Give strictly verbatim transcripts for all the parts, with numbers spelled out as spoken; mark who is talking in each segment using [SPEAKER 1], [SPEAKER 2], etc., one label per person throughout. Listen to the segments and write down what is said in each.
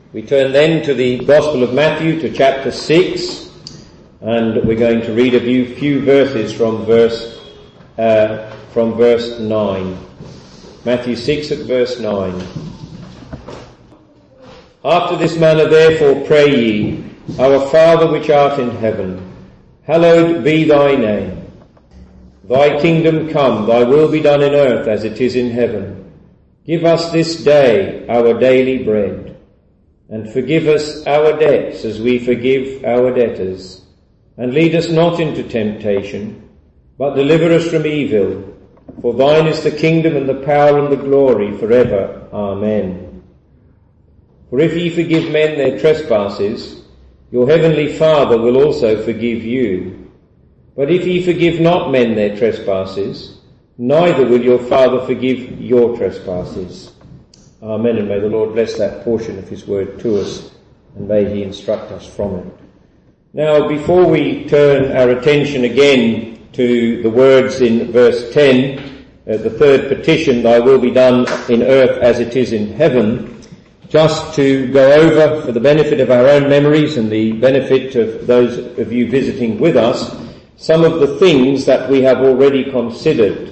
[SPEAKER 1] We turn then to the Gospel of Matthew, to chapter six, and we're going to read a few, few verses from verse uh, from verse nine. Matthew six at verse nine. After this manner therefore pray ye, Our Father which art in heaven, hallowed be thy name. Thy kingdom come, thy will be done in earth as it is in heaven. Give us this day our daily bread. And forgive us our debts as we forgive our debtors. And lead us not into temptation, but deliver us from evil. For thine is the kingdom and the power and the glory forever. Amen. For if ye forgive men their trespasses, your heavenly Father will also forgive you. But if ye forgive not men their trespasses, neither will your Father forgive your trespasses. Amen, and may the Lord bless that portion of his word to us, and may he instruct us from it. Now, before we turn our attention again to the words in verse ten, uh, the third petition, Thy will be done in earth as it is in heaven, just to go over, for the benefit of our own memories and the benefit of those of you visiting with us, some of the things that we have already considered.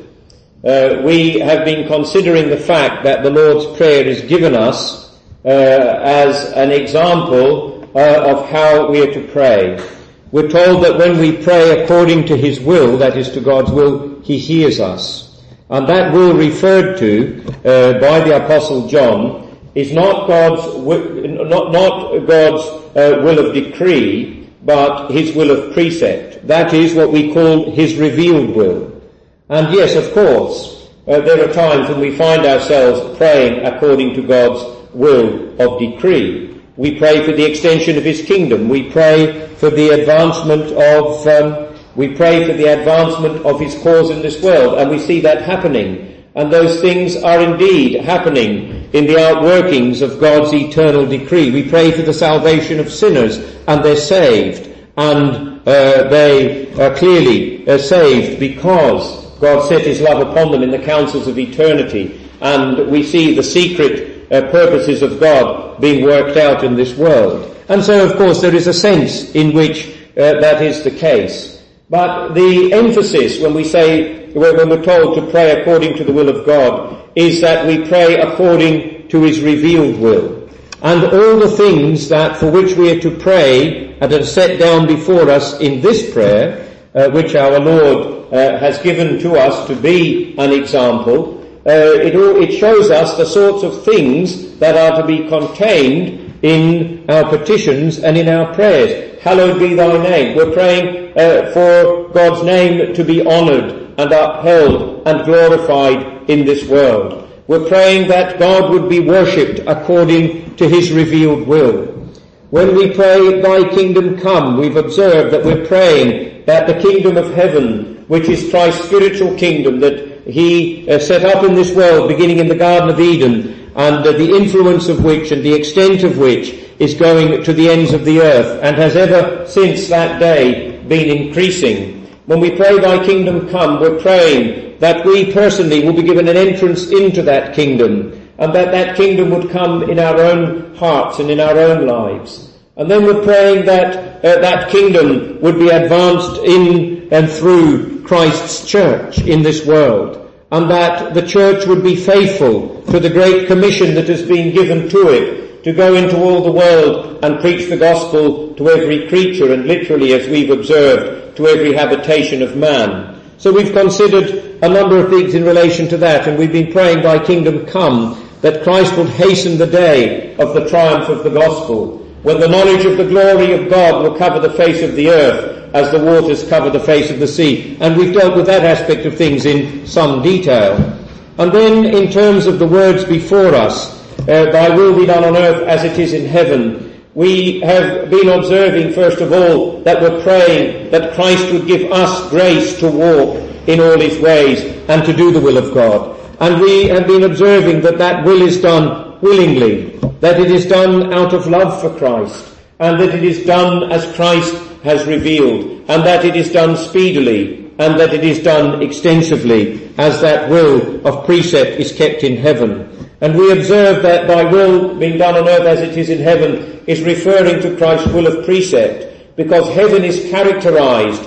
[SPEAKER 1] Uh, we have been considering the fact that the Lord's Prayer is given us uh, as an example uh, of how we are to pray. We're told that when we pray according to His will, that is to God's will, He hears us. And that will referred to uh, by the Apostle John is not God's not not God's uh, will of decree, but His will of precept. That is what we call His revealed will. And yes, of course, uh, there are times when we find ourselves praying according to God's will of decree. We pray for the extension of His kingdom. We pray for the advancement of, um, we pray for the advancement of His cause in this world, and we see that happening. And those things are indeed happening in the outworkings of God's eternal decree. We pray for the salvation of sinners, and they're saved, and uh, they are clearly uh, saved because God set His love upon them in the councils of eternity, and we see the secret uh, purposes of God being worked out in this world. And so, of course, there is a sense in which uh, that is the case. But the emphasis when we say, when we're told to pray according to the will of God, is that we pray according to His revealed will. And all the things that for which we are to pray and are set down before us in this prayer, uh, which our Lord Uh, has given to us to be an example, uh, it, all, it shows us the sorts of things that are to be contained in our petitions and in our prayers. Hallowed be thy name. We're praying uh, for God's name to be honoured and upheld and glorified in this world. We're praying that God would be worshipped according to His revealed will. When we pray, Thy kingdom come, we've observed that we're praying that the kingdom of heaven, which is Christ's spiritual kingdom that He uh, set up in this world, beginning in the Garden of Eden, and uh, the influence of which and the extent of which is going to the ends of the earth, and has ever since that day been increasing. When we pray, Thy kingdom come, we're praying that we personally will be given an entrance into that kingdom, and that that kingdom would come in our own hearts and in our own lives. And then we're praying that uh, that kingdom would be advanced in and through Christ's church in this world, and that the church would be faithful to the great commission that has been given to it, to go into all the world and preach the gospel to every creature, and literally, as we've observed, to every habitation of man. So we've considered a number of things in relation to that, and we've been praying, Thy kingdom come, that Christ would hasten the day of the triumph of the gospel, when the knowledge of the glory of God will cover the face of the earth, as the waters cover the face of the sea. And we've dealt with that aspect of things in some detail. And then in terms of the words before us, uh, Thy will be done on earth as it is in heaven, we have been observing, first of all, that we're praying that Christ would give us grace to walk in all His ways and to do the will of God. And we have been observing that that will is done willingly, that it is done out of love for Christ, and that it is done as Christ has revealed, and that it is done speedily, and that it is done extensively, as that will of precept is kept in heaven. And we observe that thy will being done on earth as it is in heaven is referring to Christ's will of precept, because heaven is characterized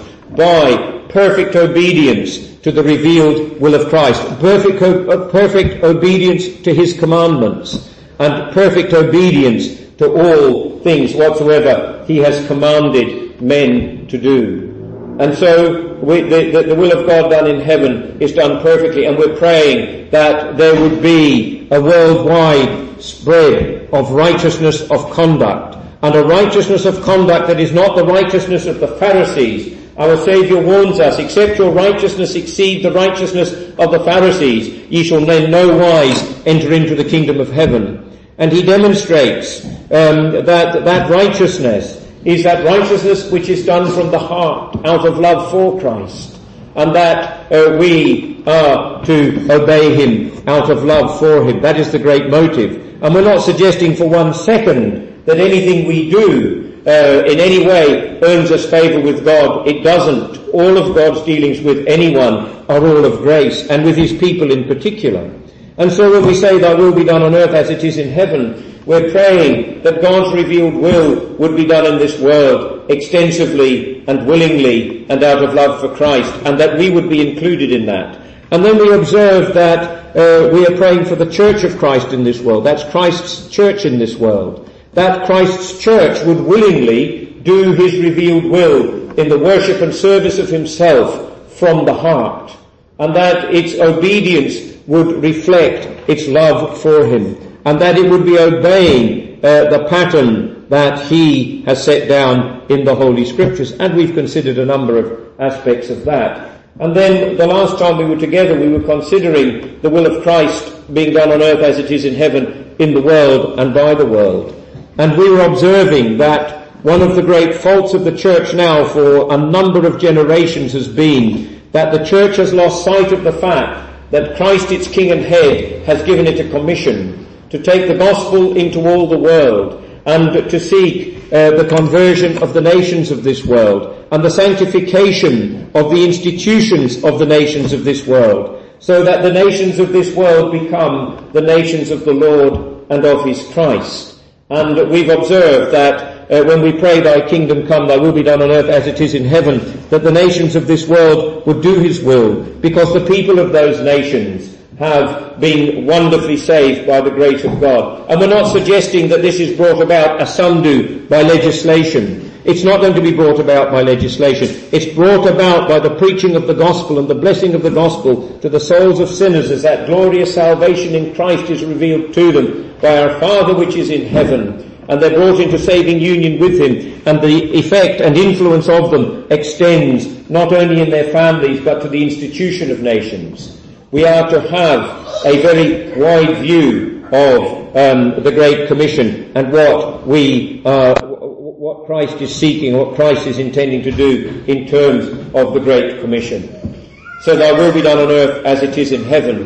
[SPEAKER 1] by perfect obedience to the revealed will of Christ, perfect, perfect obedience to his commandments, and perfect obedience to all things whatsoever he has commanded men to do. And so we, the, the, the will of God done in heaven is done perfectly, and we're praying that there would be a worldwide spread of righteousness of conduct, and a righteousness of conduct that is not the righteousness of the Pharisees. Our Saviour warns us, except your righteousness exceed the righteousness of the Pharisees, ye shall in no wise enter into the kingdom of heaven. And he demonstrates um, that that righteousness is that righteousness which is done from the heart, out of love for Christ, and that uh, we are to obey him out of love for him. That is the great motive. And we're not suggesting for one second that anything we do uh, in any way earns us favour with God. It doesn't. All of God's dealings with anyone are all of grace, and with his people in particular. And so when we say thy will be done on earth as it is in heaven, we're praying that God's revealed will would be done in this world extensively and willingly and out of love for Christ, and that we would be included in that. And then we observe that uh, we are praying for the church of Christ in this world. That's Christ's church in this world. That Christ's church would willingly do his revealed will in the worship and service of himself from the heart, and that its obedience would reflect its love for him, and that it would be obeying uh, the pattern that he has set down in the Holy Scriptures. And we've considered a number of aspects of that. And then the last time we were together, we were considering the will of Christ being done on earth as it is in heaven, in the world and by the world. And we were observing that one of the great faults of the church now for a number of generations has been that the church has lost sight of the fact that Christ, its King and Head, has given it a commission to take the gospel into all the world, and to seek uh, the conversion of the nations of this world, and the sanctification of the institutions of the nations of this world, so that the nations of this world become the nations of the Lord and of his Christ. And we've observed that Uh, when we pray, thy kingdom come, thy will be done on earth as it is in heaven, that the nations of this world would do his will, because the people of those nations have been wonderfully saved by the grace of God. And we're not suggesting that this is brought about as some do by legislation. It's not going to be brought about by legislation. It's brought about by the preaching of the gospel and the blessing of the gospel to the souls of sinners, as that glorious salvation in Christ is revealed to them by our Father which is in heaven. And they're brought into saving union with him, and the effect and influence of them extends not only in their families but to the institution of nations. We are to have a very wide view of um, the Great Commission and what we uh, what Christ is seeking, what Christ is intending to do in terms of the Great Commission. So thy will be done on earth as it is in heaven.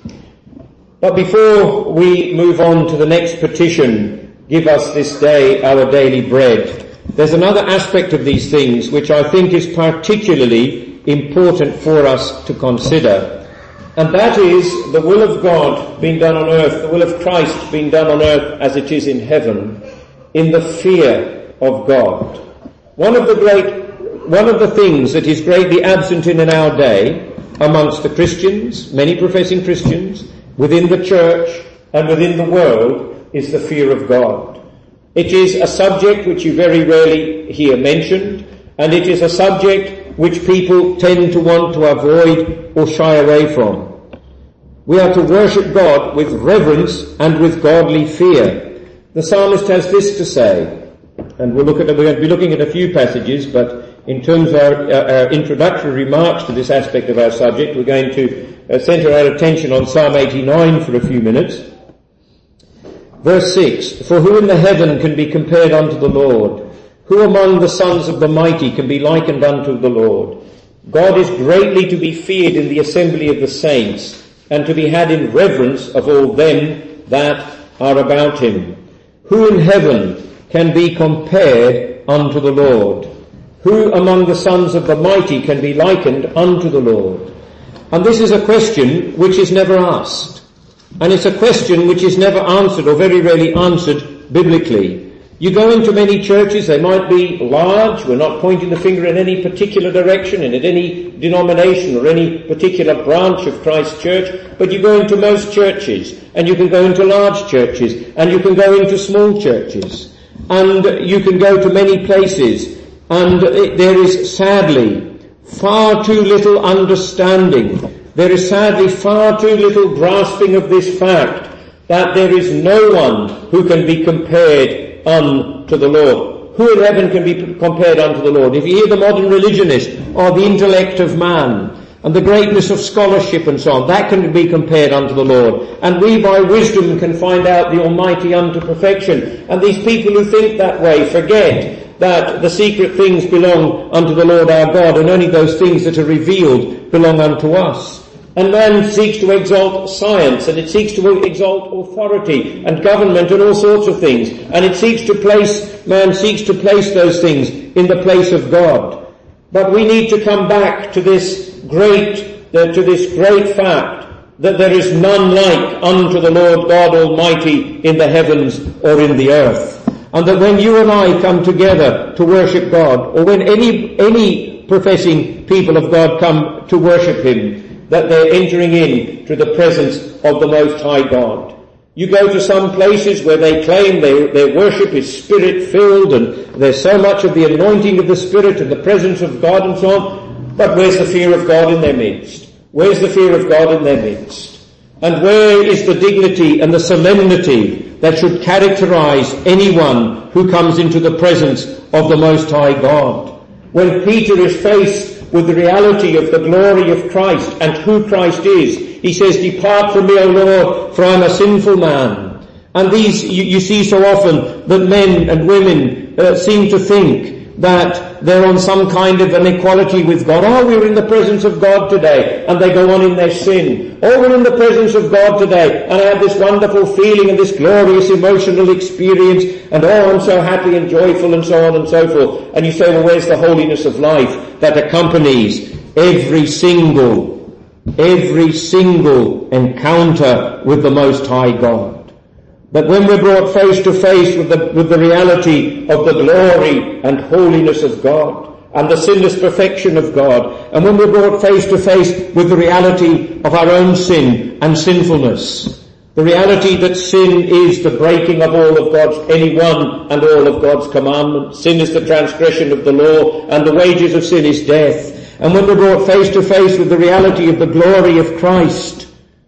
[SPEAKER 1] But before we move on to the next petition, give us this day our daily bread, there's another aspect of these things which I think is particularly important for us to consider. And that is the will of God being done on earth, the will of Christ being done on earth as it is in heaven, in the fear of God. One of the great, one of the things that is greatly absent in our day amongst the Christians, many professing Christians, within the church and within the world, is the fear of God. It is a subject which you very rarely hear mentioned, and it is a subject which people tend to want to avoid or shy away from. We are to worship God with reverence and with godly fear. The psalmist has this to say, and we'll look at, we're going to be looking at a few passages, but in terms of our, our introductory remarks to this aspect of our subject, we're going to uh, centre our attention on Psalm eighty-nine for a few minutes. Verse six, for who in the heaven can be compared unto the Lord? Who among the sons of the mighty can be likened unto the Lord? God is greatly to be feared in the assembly of the saints, and to be had in reverence of all them that are about him. Who in heaven can be compared unto the Lord? Who among the sons of the mighty can be likened unto the Lord? And this is a question which is never asked. And it's a question which is never answered, or very rarely answered, biblically. You go into many churches, they might be large, we're not pointing the finger in any particular direction and at any denomination or any particular branch of Christ's church, but you go into most churches, and you can go into large churches, and you can go into small churches, and you can go to many places, and there is sadly far too little understanding, there is sadly far too little grasping of this fact that there is no one who can be compared unto the Lord. Who in heaven can be compared unto the Lord? If you hear the modern religionist, or the intellect of man, and the greatness of scholarship and so on, that can be compared unto the Lord. And we by wisdom can find out the Almighty unto perfection. And these people who think that way forget that the secret things belong unto the Lord our God, and only those things that are revealed belong unto us. And man seeks to exalt science, and it seeks to exalt authority and government and all sorts of things. And it seeks to place, man seeks to place those things in the place of God. But we need to come back to this great, uh, to this great fact that there is none like unto the Lord God Almighty in the heavens or in the earth. And that when you and I come together to worship God, or when any, any professing people of God come to worship Him, that they're entering in to the presence of the Most High God. You go to some places where they claim they, their worship is Spirit-filled, and there's so much of the anointing of the Spirit and the presence of God and so on, but where's the fear of God in their midst? Where's the fear of God in their midst? And where is the dignity and the solemnity that should characterize anyone who comes into the presence of the Most High God? When Peter is faced with the reality of the glory of Christ and who Christ is, he says, "Depart from me, O Lord, for I am a sinful man." And these, you, you see so often that men and women uh, seem to think that they're on some kind of an equality with God. Oh, we're in the presence of God today, and they go on in their sin. Oh, we're in the presence of God today, and I have this wonderful feeling and this glorious emotional experience, and oh, I'm so happy and joyful, and so on and so forth. And you say, well, where's the holiness of life that accompanies every single, every single encounter with the Most High God? But when we're brought face to face with the, with the reality of the glory and holiness of God, and the sinless perfection of God, and when we're brought face to face with the reality of our own sin and sinfulness, the reality that sin is the breaking of all of God's, any one and all of God's commandments, sin is the transgression of the law, and the wages of sin is death, and when we're brought face to face with the reality of the glory of Christ,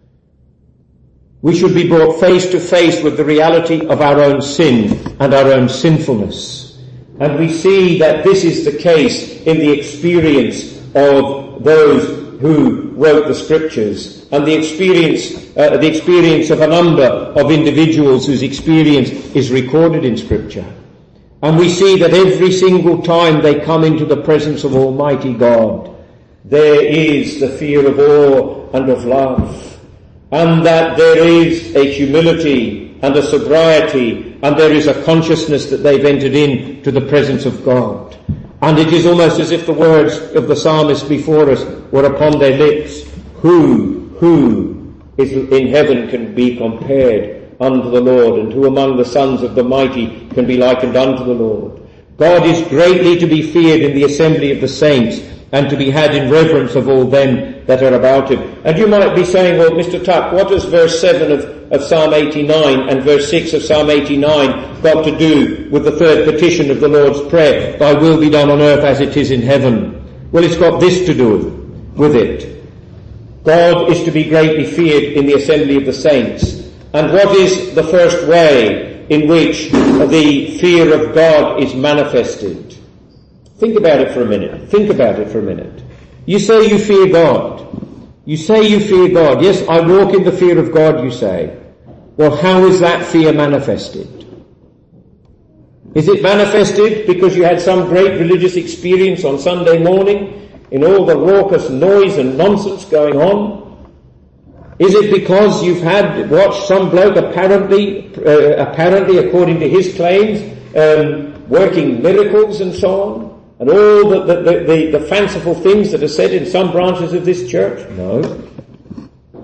[SPEAKER 1] we should be brought face to face with the reality of our own sin and our own sinfulness. And we see that this is the case in the experience of those who wrote the Scriptures, and the experience, uh, the experience of a number of individuals whose experience is recorded in Scripture. And we see that every single time they come into the presence of Almighty God, there is the fear of awe and of love. And that there is a humility and a sobriety, and there is a consciousness that they've entered in to the presence of God. And it is almost as if the words of the psalmist before us were upon their lips. Who, who is in heaven can be compared unto the Lord, and who among the sons of the mighty can be likened unto the Lord? God is greatly to be feared in the assembly of the saints, and to be had in reverence of all them that are about him. And you might be saying, well, Mister Tuck, what does verse seven of, of Psalm eighty-nine and verse six of Psalm eighty-nine got to do with the third petition of the Lord's Prayer, "Thy will be done on earth as it is in heaven"? Well, it's got this to do with it. God is to be greatly feared in the assembly of the saints. And what is the first way in which the fear of God is manifested? Think about it for a minute. Think about it for a minute. You say you fear God. You say you fear God. Yes, I walk in the fear of God, you say. Well, how is that fear manifested? Is it manifested because you had some great religious experience on Sunday morning in all the raucous noise and nonsense going on? Is it because you've had watched some bloke apparently, uh, apparently according to his claims, um, working miracles and so on? And all the, the, the, the, the fanciful things that are said in some branches of this church? No.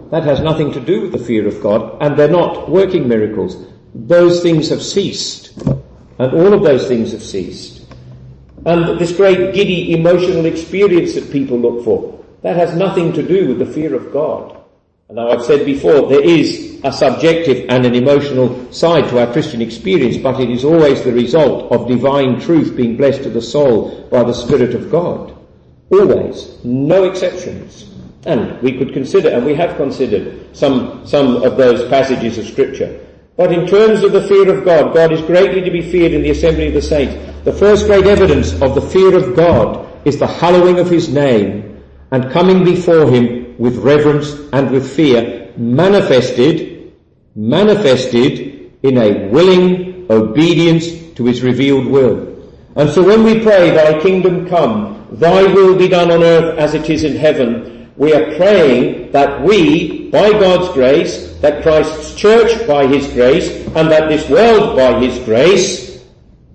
[SPEAKER 1] That has nothing to do with the fear of God, and they're not working miracles. Those things have ceased, and all of those things have ceased. And this great giddy emotional experience that people look for, that has nothing to do with the fear of God. And now I've said before, there is a subjective and an emotional side to our Christian experience, but it is always the result of divine truth being blessed to the soul by the Spirit of God. Always. No exceptions. And we could consider, and we have considered, some, some of those passages of Scripture. But in terms of the fear of God, God is greatly to be feared in the assembly of the saints. The first great evidence of the fear of God is the hallowing of his name and coming before him with reverence and with fear, manifested, manifested in a willing obedience to his revealed will. And so when we pray, thy kingdom come, thy will be done on earth as it is in heaven, we are praying that we, by God's grace, that Christ's church by his grace, and that this world by his grace,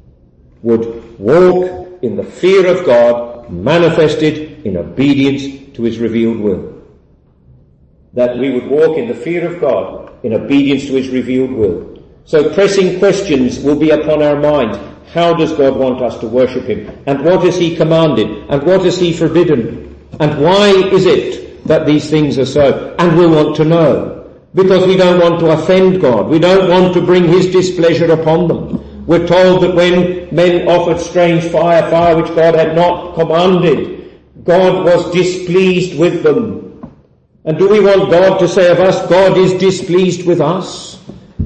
[SPEAKER 1] would walk in the fear of God, manifested in obedience to his revealed will. That we would walk in the fear of God, in obedience to his revealed will. So pressing questions will be upon our minds. How does God want us to worship him? And what has he commanded? And what has he forbidden? And why is it that these things are so? And we'll want to know. Because we don't want to offend God. We don't want to bring his displeasure upon them. We're told that when men offered strange fire, fire which God had not commanded, God was displeased with them. And do we want God to say of us, God is displeased with us?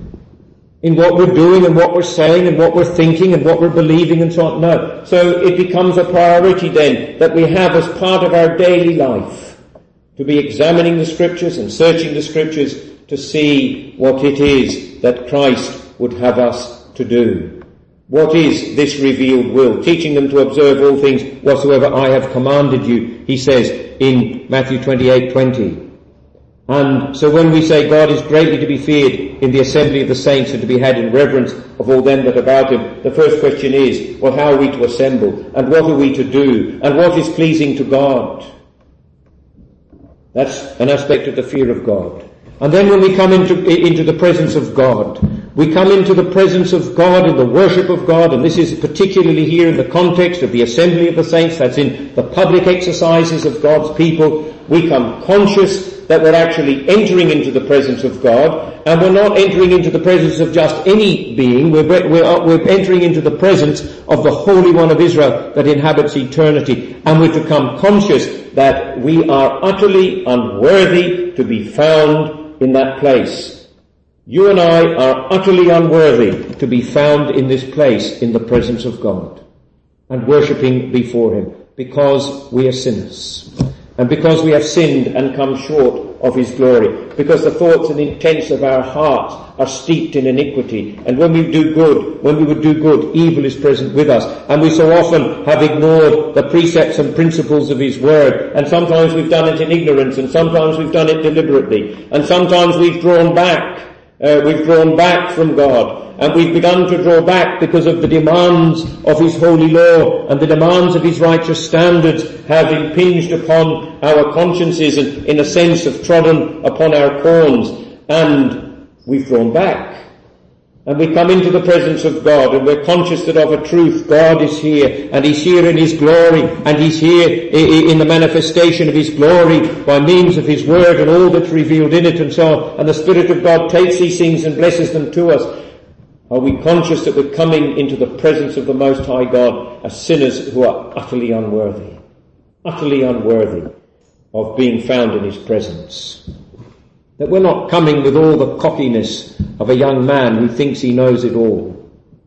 [SPEAKER 1] In what we're doing and what we're saying and what we're thinking and what we're believing and so on? No. So it becomes a priority then that we have as part of our daily life to be examining the Scriptures and searching the Scriptures to see what it is that Christ would have us to do. What is this revealed will? Teaching them to observe all things whatsoever I have commanded you, he says in Matthew twenty-eight twenty. And so when we say God is greatly to be feared in the assembly of the saints and to be had in reverence of all them that about him, the first question is, well, how are we to assemble? And what are we to do? And what is pleasing to God? That's an aspect of the fear of God. And then when we come into, into the presence of God, we come into the presence of God in the worship of God, and this is particularly here in the context of the assembly of the saints, that's in the public exercises of God's people. We come conscious that we're actually entering into the presence of God, and we're not entering into the presence of just any being, we're, we're, we're entering into the presence of the Holy One of Israel that inhabits eternity, and we're to come conscious that we are utterly unworthy to be found in that place. You and I are utterly unworthy to be found in this place in the presence of God and worshipping before him, because we are sinners and because we have sinned and come short of his glory, because the thoughts and intents of our hearts are steeped in iniquity, and when we do good, when we would do good, evil is present with us, and we so often have ignored the precepts and principles of his word, and sometimes we've done it in ignorance, and sometimes we've done it deliberately, and sometimes we've drawn back, uh, we've drawn back from God, and we've begun to draw back because of the demands of his holy law, and the demands of his righteous standards have impinged upon our consciences and in a sense have trodden upon our corns, and we've drawn back. And we come into the presence of God, and we're conscious that of a truth God is here, and he's here in his glory, and he's here in the manifestation of his glory by means of his word and all that's revealed in it and so on, and the Spirit of God takes these things and blesses them to us. Are we conscious that we're coming into the presence of the Most High God as sinners who are utterly unworthy, utterly unworthy of being found in his presence? That we're not coming with all the cockiness of a young man who thinks he knows it all.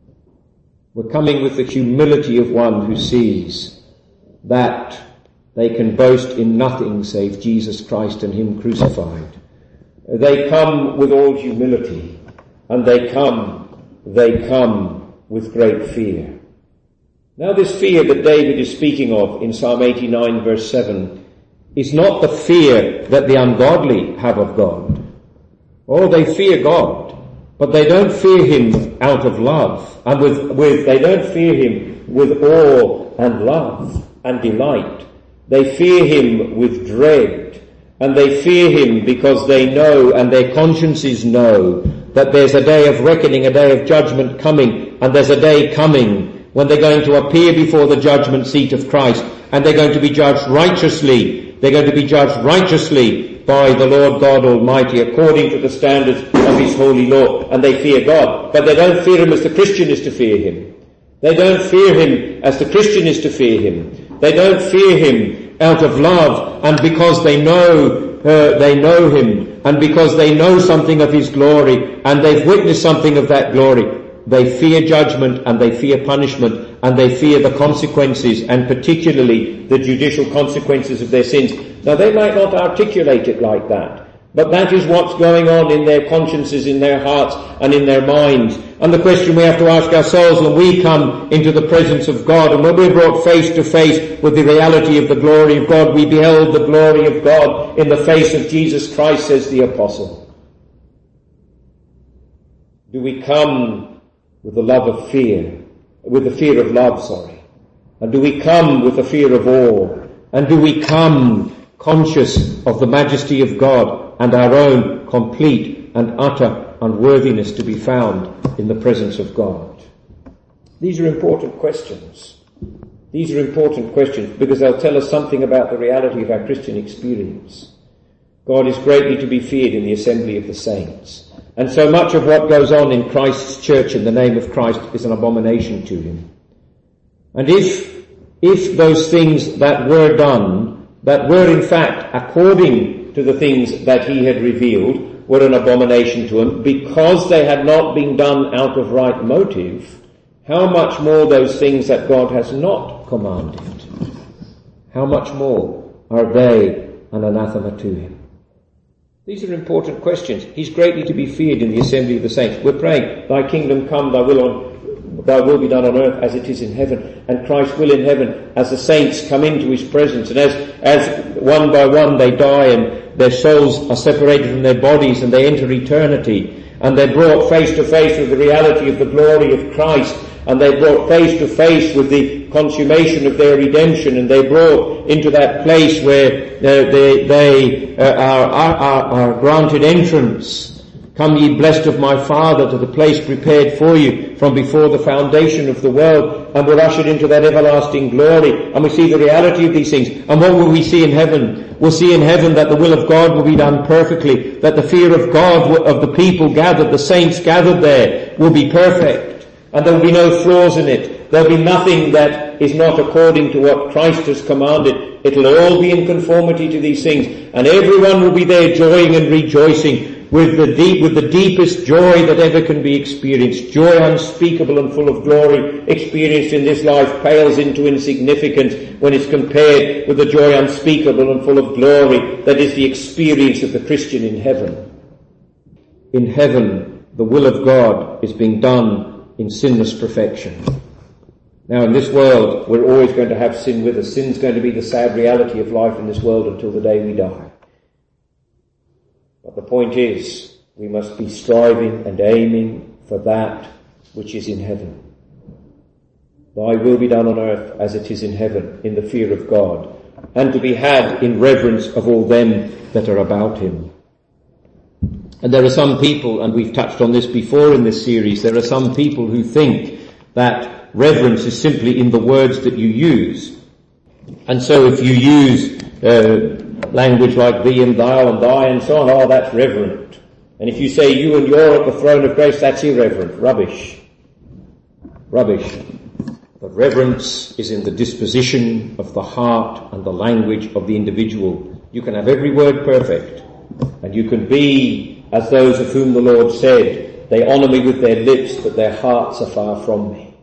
[SPEAKER 1] We're coming with the humility of one who sees that they can boast in nothing save Jesus Christ and him crucified. They come with all humility, and they come They come with great fear. Now this fear that David is speaking of in Psalm eighty-nine verse seven is not the fear that the ungodly have of God. Oh, they fear God, but they don't fear him out of love, and with, with they don't fear him with awe and love and delight. They fear him with dread, And they fear him because they know, and their consciences know, that there's a day of reckoning, a day of judgment coming, and there's a day coming when they're going to appear before the judgment seat of Christ, and they're going to be judged righteously. They're going to be judged righteously by the Lord God Almighty according to the standards of his holy law, and they fear God. But they don't fear him as the Christian is to fear him. They don't fear him as the Christian is to fear him. They don't fear him out of love, and because they know uh, they know him, and because they know something of his glory, and they've witnessed something of that glory, they fear judgment, and they fear punishment, and they fear the consequences, and particularly the judicial consequences of their sins. Now, they might not articulate it like that, but that is what's going on in their consciences, in their hearts, and in their minds. And the question we have to ask ourselves when we come into the presence of God, and when we're brought face to face with the reality of the glory of God, we beheld the glory of God in the face of Jesus Christ, says the apostle. Do we come with the love of fear, with the fear of love, sorry? And do we come with the fear of awe? And do we come conscious of the majesty of God and our own complete and utter unworthiness to be found in the presence of God? These are important questions. These are important questions because they'll tell us something about the reality of our Christian experience. God is greatly to be feared in the assembly of the saints. And so much of what goes on in Christ's church in the name of Christ is an abomination to him. And if, if those things that were done, that were in fact according to the things that he had revealed, were an abomination to him, because they had not been done out of right motive, how much more those things that God has not commanded, how much more are they an anathema to him? These are important questions. He's greatly to be feared in the assembly of the saints. We're praying, thy kingdom come, thy will on, thy will be done on earth as it is in heaven. And Christ will in heaven as the saints come into his presence. And as, as one by one they die and their souls are separated from their bodies and they enter eternity. And they're brought face to face with the reality of the glory of Christ. And they're brought face to face with the consummation of their redemption, and they're brought into that place where uh, they, they uh, are, are, are granted entrance. Come ye blessed of my Father to the place prepared for you from before the foundation of the world, and we're ushered into that everlasting glory, and we see the reality of these things. And what will we see in heaven? We'll see in heaven that the will of God will be done perfectly, that the fear of God, of the people gathered, the saints gathered there, will be perfect. And there will be no flaws in it. There will be nothing that is not according to what Christ has commanded. It will all be in conformity to these things. And everyone will be there joying and rejoicing with the deep, with the deepest joy that ever can be experienced. Joy unspeakable and full of glory experienced in this life pales into insignificance when it's compared with the joy unspeakable and full of glory that is the experience of the Christian in heaven. In heaven, the will of God is being done in sinless perfection. Now, in this world, we're always going to have sin with us. Sin's going to be the sad reality of life in this world until the day we die. But the point is, we must be striving and aiming for that which is in heaven. Thy will be done on earth as it is in heaven, in the fear of God, and to be had in reverence of all them that are about him. And there are some people, and we've touched on this before in this series, there are some people who think that reverence is simply in the words that you use. And so if you use uh, language like thee and thou and thy and so on, oh, that's reverent. And if you say you and your at the throne of grace, that's irreverent. Rubbish. Rubbish. But reverence is in the disposition of the heart and the language of the individual. You can have every word perfect, and you can be as those of whom the Lord said, they honour me with their lips, but their hearts are far from me.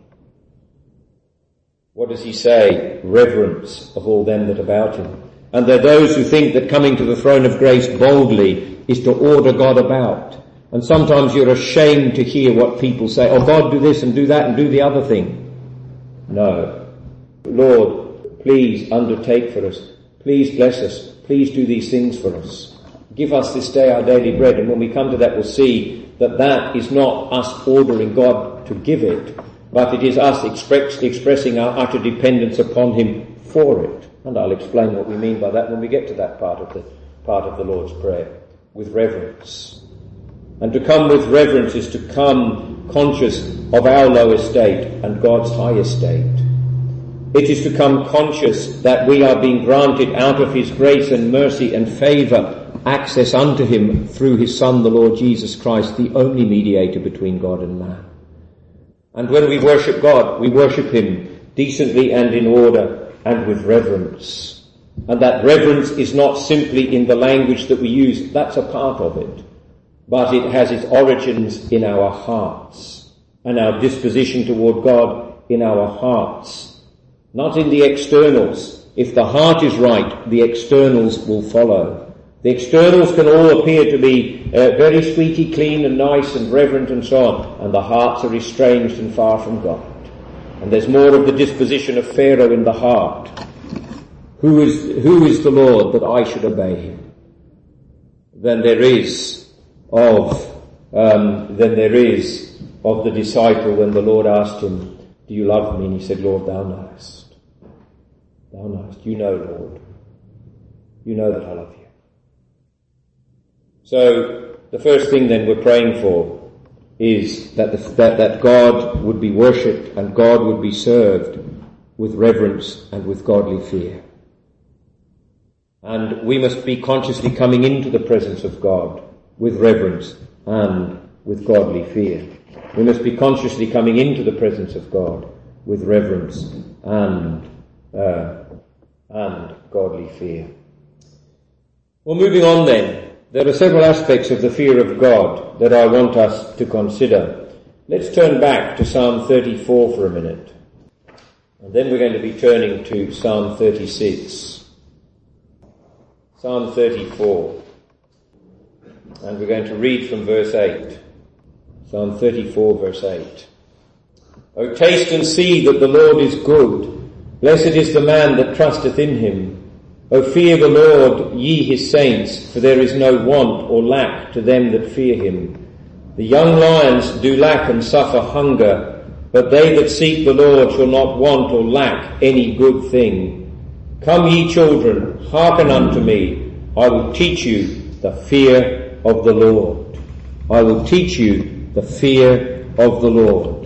[SPEAKER 1] What does he say? Reverence of all them that about him. And there are those who think that coming to the throne of grace boldly is to order God about. And sometimes you're ashamed to hear what people say, oh, God, do this and do that and do the other thing. No. Lord, please undertake for us. Please bless us. Please do these things for us. Give us this day our daily bread. And when we come to that, we'll see that that is not us ordering God to give it, but it is us express, expressing our utter dependence upon him for it. And I'll explain what we mean by that when we get to that part of the, part of the Lord's Prayer, with reverence. And to come with reverence is to come conscious of our low estate and God's high estate. It is to come conscious that we are being granted out of his grace and mercy and favour access unto him through his Son, the Lord Jesus Christ, the only mediator between God and man. And when we worship God, we worship him decently and in order and with reverence. And that reverence is not simply in the language that we use, that's a part of it, but it has its origins in our hearts and our disposition toward God in our hearts, not in the externals. If the heart is right, the externals will follow. The externals can all appear to be uh, very squeaky clean and nice and reverent and so on, and the hearts are estranged and far from God. And there's more of the disposition of Pharaoh in the heart. Who is, who is the Lord that I should obey him? Than there is of, um, than there is of the disciple when the Lord asked him, do you love me? And he said, Lord, thou knowest. Thou knowest. You know, Lord. You know that I love you. So, the first thing then we're praying for is that, the, that, that God would be worshipped and God would be served with reverence and with godly fear. And we must be consciously coming into the presence of God with reverence and with godly fear. We must be consciously coming into the presence of God with reverence and, uh, and godly fear. Well, moving on then. There are several aspects of the fear of God that I want us to consider. Let's turn back to Psalm thirty-four for a minute. And then we're going to be turning to Psalm thirty-six. Psalm thirty-four. And we're going to read from verse eight. Psalm thirty-four, verse eight. O taste and see that the Lord is good. Blessed is the man that trusteth in him. O fear the Lord, ye his saints, for there is no want or lack to them that fear him. The young lions do lack and suffer hunger, but they that seek the Lord shall not want or lack any good thing. Come ye children, hearken unto me, I will teach you the fear of the Lord. I will teach you the fear of the Lord.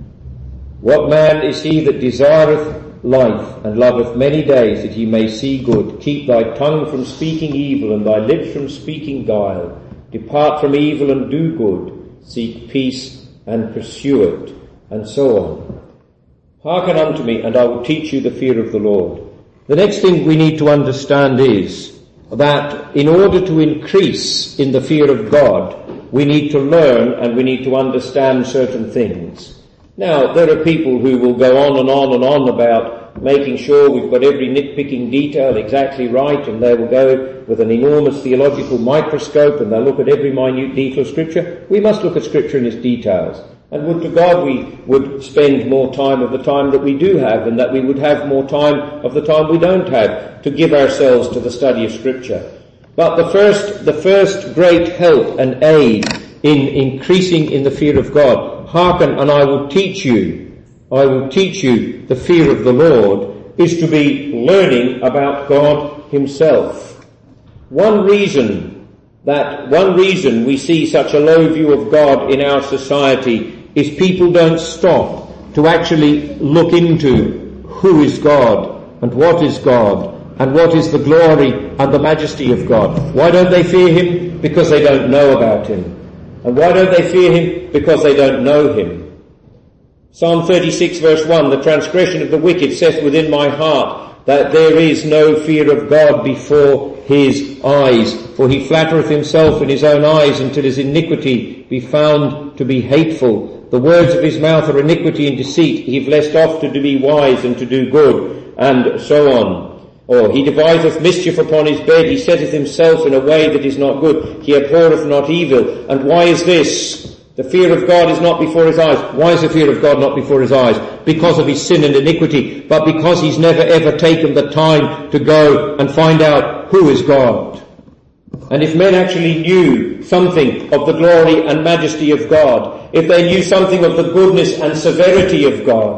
[SPEAKER 1] What man is he that desireth life, and loveth many days that he may see good? Keep thy tongue from speaking evil, and thy lips from speaking guile. Depart from evil and do good. Seek peace and pursue it. And so on. Hearken unto me, and I will teach you the fear of the Lord. The next thing we need to understand is that in order to increase in the fear of God, we need to learn and we need to understand certain things. Now, there are people who will go on and on and on about making sure we've got every nitpicking detail exactly right, and they will go with an enormous theological microscope and they'll look at every minute detail of Scripture. We must look at Scripture in its details. And would to God we would spend more time of the time that we do have, and that we would have more time of the time we don't have to give ourselves to the study of Scripture. But the first, the first great help and aid in increasing in the fear of God, hearken and I will teach you, I will teach you the fear of the Lord, is to be learning about God himself. One reason that, one reason we see such a low view of God in our society is people don't stop to actually look into who is God and what is God and what is the glory and the majesty of God. Why don't they fear him? Because they don't know about him. And why don't they fear him? Because they don't know him. Psalm thirty-six verse one, the transgression of the wicked saith within my heart that there is no fear of God before his eyes. For he flattereth himself in his own eyes until his iniquity be found to be hateful. The words of his mouth are iniquity and deceit. He left off to be wise and to do good, and so on. Or he deviseth mischief upon his bed, he setteth himself in a way that is not good, he abhorreth not evil. And why is this? The fear of God is not before his eyes. Why is the fear of God not before his eyes? Because of his sin and iniquity, but because he's never ever taken the time to go and find out who is God. And if men actually knew something of the glory and majesty of God, if they knew something of the goodness and severity of God,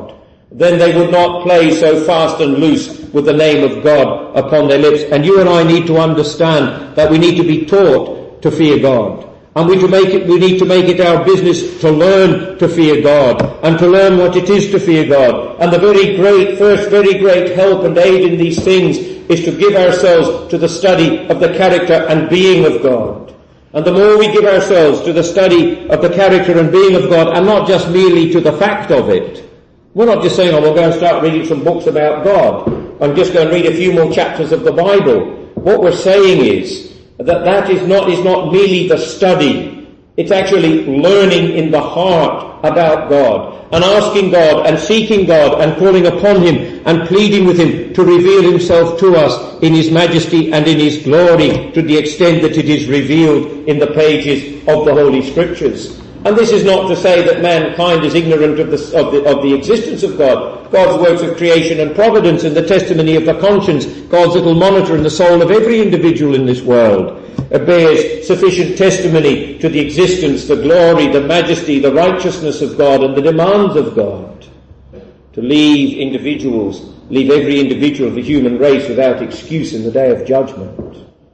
[SPEAKER 1] then they would not play so fast and loose with the name of God upon their lips. And you and I need to understand that we need to be taught to fear God. And we, to make it, we need to make it our business to learn to fear God and to learn what it is to fear God. And the very great, first very great help and aid in these things is to give ourselves to the study of the character and being of God. And the more we give ourselves to the study of the character and being of God, and not just merely to the fact of it, we're not just saying, oh, we'll go and start reading some books about God. I'm just going to read a few more chapters of the Bible. What we're saying is that that is not, is not merely the study. It's actually learning in the heart about God and asking God and seeking God and calling upon Him and pleading with Him to reveal Himself to us in His majesty and in His glory to the extent that it is revealed in the pages of the Holy Scriptures. And this is not to say that mankind is ignorant of the, of the, of the existence of God. God's works of creation and providence and the testimony of the conscience, God's little monitor in the soul of every individual in this world, uh, bears sufficient testimony to the existence, the glory, the majesty, the righteousness of God and the demands of God. To leave individuals, leave every individual of the human race without excuse in the day of judgment.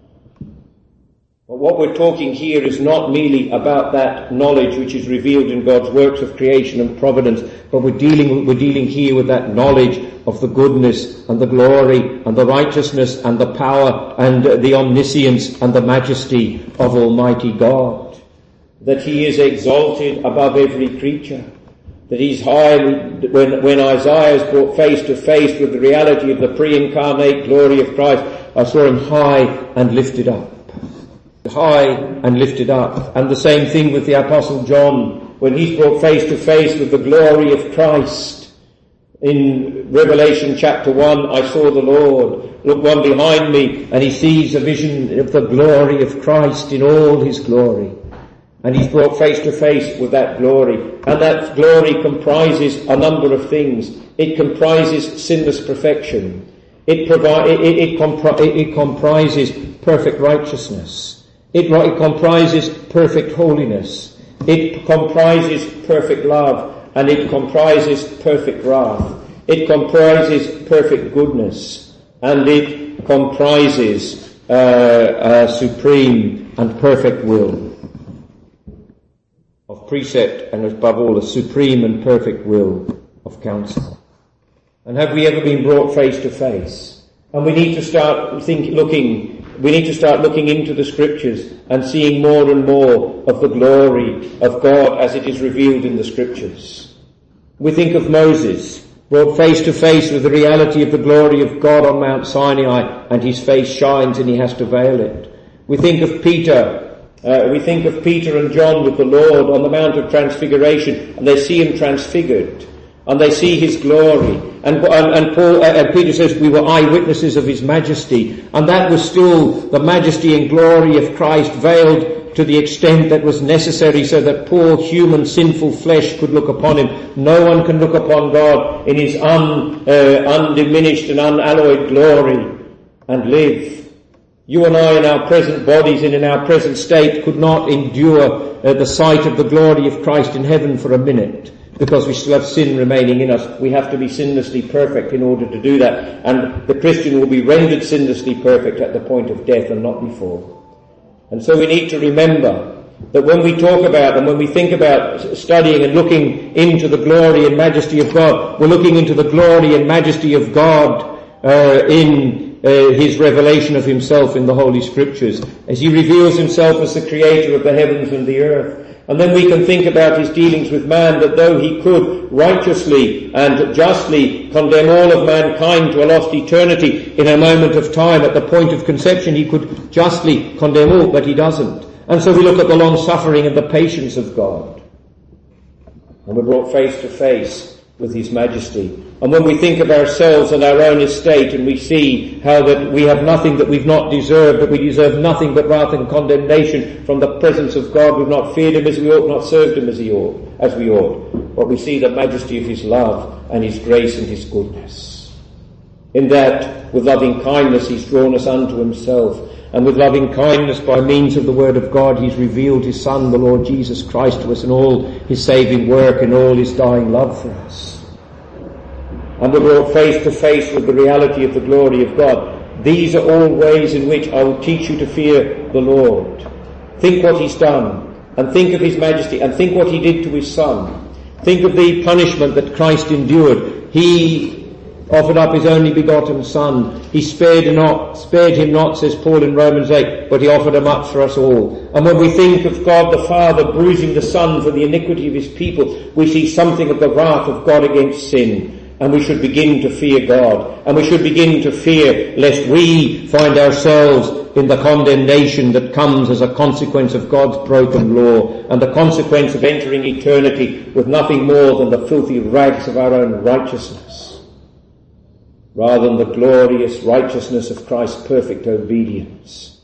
[SPEAKER 1] But what we're talking here is not merely about that knowledge which is revealed in God's works of creation and providence, but we're dealing, we're dealing here with that knowledge of the goodness and the glory and the righteousness and the power and the omniscience and the majesty of Almighty God. That He is exalted above every creature. That He's high. When, when Isaiah is brought face to face with the reality of the pre-incarnate glory of Christ, I saw Him high and lifted up. High and lifted up. And the same thing with the Apostle John, when he's brought face to face with the glory of Christ. In Revelation chapter one, I saw the Lord. Look, one behind me, and he sees a vision of the glory of Christ in all His glory. And he's brought face to face with that glory. And that glory comprises a number of things. It comprises sinless perfection. It, provi- it, it, it, compri- it, it comprises perfect righteousness. It, it comprises perfect holiness. It comprises perfect love. And it comprises perfect wrath. It comprises perfect goodness. And it comprises uh, a supreme and perfect will. Of precept, and above all, a supreme and perfect will of counsel. And have we ever been brought face to face? And we need to start think, looking We need to start looking into the Scriptures and seeing more and more of the glory of God as it is revealed in the Scriptures. We think of Moses, brought face to face with the reality of the glory of God on Mount Sinai, and his face shines and he has to veil it. We think of Peter, uh, we think of Peter and John with the Lord on the Mount of Transfiguration, and they see Him transfigured. And they see His glory. And, and, and Paul, uh, and Peter says, we were eyewitnesses of His majesty. And that was still the majesty and glory of Christ veiled to the extent that was necessary so that poor human sinful flesh could look upon Him. No one can look upon God in His un, uh, undiminished and unalloyed glory and live. You and I in our present bodies and in our present state could not endure uh, the sight of the glory of Christ in heaven for a minute. Because we still have sin remaining in us. We have to be sinlessly perfect in order to do that. And the Christian will be rendered sinlessly perfect at the point of death and not before. And so we need to remember that when we talk about and when we think about studying and looking into the glory and majesty of God, we're looking into the glory and majesty of God uh, in uh, His revelation of Himself in the Holy Scriptures, as He reveals Himself as the creator of the heavens and the earth. And then we can think about His dealings with man, that though He could righteously and justly condemn all of mankind to a lost eternity in a moment of time, at the point of conception, He could justly condemn all, but He doesn't. And so we look at the long suffering and the patience of God. And we're brought face to face with His majesty. And when we think of ourselves and our own estate, and we see how that we have nothing that we've not deserved, that we deserve nothing but wrath and condemnation from the presence of God, we've not feared Him as we ought, not served Him as He ought, as we ought. But we see the majesty of His love and His grace and His goodness. In that, with loving kindness, He's drawn us unto Himself. And with loving kindness, by means of the Word of God, He's revealed His Son, the Lord Jesus Christ, to us in all His saving work and all His dying love for us. and we're brought face to face with the reality of the glory of God. These are all ways in which I will teach you to fear the Lord. Think what he's done, and think of his majesty, and think what he did to his son. Think of the punishment that Christ endured. He offered up his only begotten son. He spared not, spared him not, says Paul in Romans eight, but he offered him up for us all. And when we think of God the Father bruising the Son for the iniquity of his people, we see something of the wrath of God against sin. And we should begin to fear God. And we should begin to fear lest we find ourselves in the condemnation that comes as a consequence of God's broken law, and the consequence of entering eternity with nothing more than the filthy rags of our own righteousness, rather than the glorious righteousness of Christ's perfect obedience